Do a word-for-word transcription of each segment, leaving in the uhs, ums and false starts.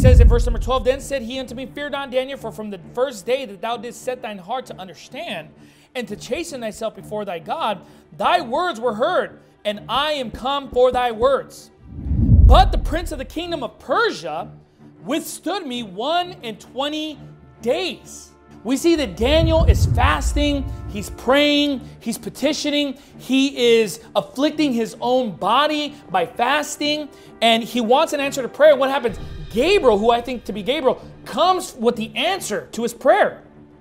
says in verse number twelve, then said he unto me, fear not, Daniel, for from the first day that thou didst set thine heart to understand and to chasten thyself before thy God, thy words were heard, and I am come for thy words. But the prince of the kingdom of Persia withstood me one and twenty days. We see that Daniel is fasting, he's praying, he's petitioning, he is afflicting his own body by fasting, and he wants an answer to prayer. What happens? Gabriel, who I think to be Gabriel, comes with the answer to his prayer.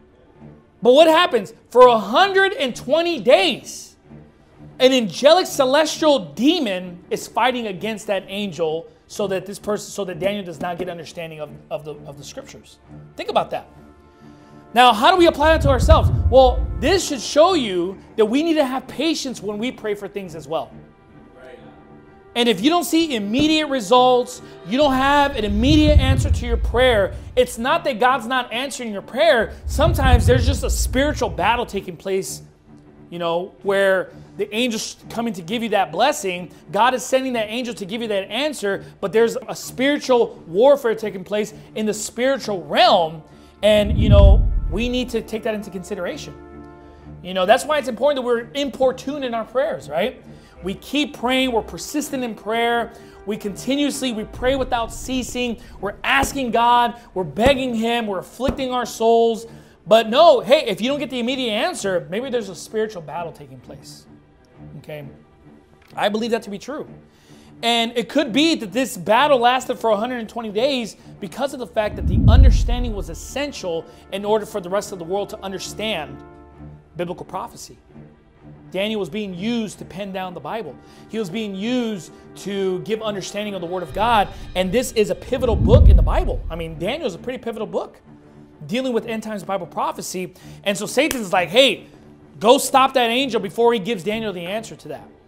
But what happens? For one hundred twenty days, an angelic celestial demon is fighting against that angel so that this person, so that Daniel does not get understanding of, of, the, of the scriptures. Think about that. Now, how do we apply that to ourselves? Well, this should show you that we need to have patience when we pray for things as well. Right. And if you don't see immediate results, you don't have an immediate answer to your prayer, it's not that God's not answering your prayer. Sometimes there's just a spiritual battle taking place, you know, where the angel's coming to give you that blessing. God is sending that angel to give you that answer, but there's a spiritual warfare taking place in the spiritual realm. And, you know, we need to take that into consideration. You know, that's why it's important that we're importuned in our prayers, right? We keep praying. We're persistent in prayer. We continuously, we pray without ceasing. We're asking God. We're begging Him. We're afflicting our souls. But no, hey, if you don't get the immediate answer, maybe there's a spiritual battle taking place. Okay? I believe that to be true. And it could be that this battle lasted for one hundred twenty days because of the fact that the understanding was essential in order for the rest of the world to understand biblical prophecy. Daniel was being used to pen down the Bible. He was being used to give understanding of the Word of God. And this is a pivotal book in the Bible. I mean, Daniel is a pretty pivotal book dealing with end times Bible prophecy. And so Satan's like, hey, go stop that angel before he gives Daniel the answer to that.